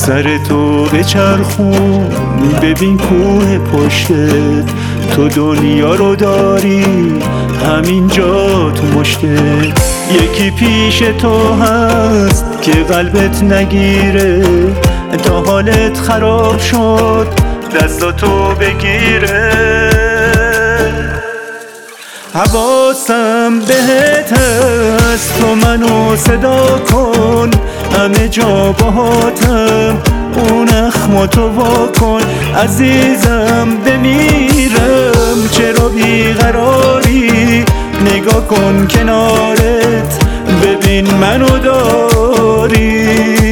سر تو بچرخون ببین کوه پشتت، تو دنیا رو داری همینجا تو مشتت. یکی پیش تو هست که قلبت نگیره، تا حالت خراب شد دستاتو بگیره. حواسم بهت هست، تو منو صدا کن، همه جا باهاتم، اون اخماتو واکن. عزیزم بمیرم چرا بیقراری، نگاه کن کنارت ببین منو داری.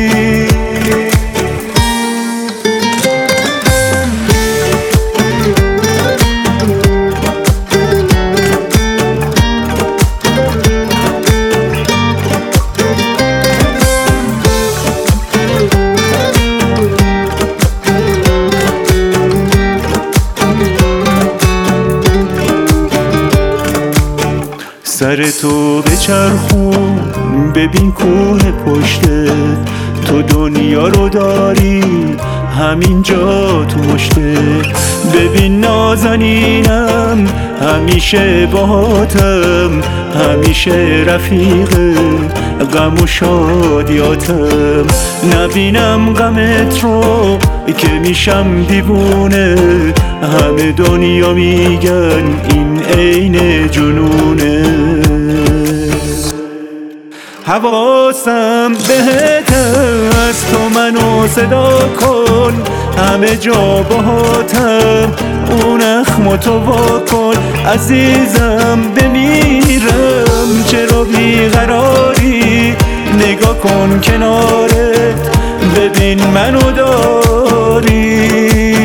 سر تو بچرخون ببین کوه پشتت، تو دنیا رو داری همینجا تو مشتت. ببین نازنینم همیشه باهاتم، همیشه رفیق غم و شادیاتم. نبینم غمت رو که میشم دیوونه، همه دنیا میگن این عین جنونه. حواسم بهت هست، تو منو صدا کن، همه جا باهاتم، اون اخماتو واکن. عزیزم بمیرم چرا بیقراری، نگاه کن کنارت ببین منو داری.